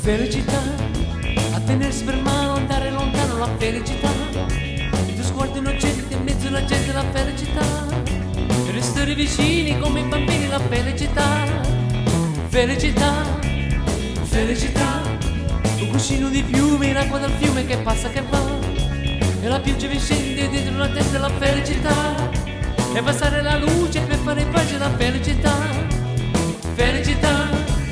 Felicità, a tenersi per mano, andare lontano, la felicità. Il tuo sguardo innocente in mezzo alla gente, la felicità. E restare vicini come i bambini, la felicità. Felicità, felicità. Un cuscino di piume in acqua dal fiume che passa che va. E la pioggia vi scende dentro la testa, la felicità. E passare la luce per fare pace, la felicità. Felicità.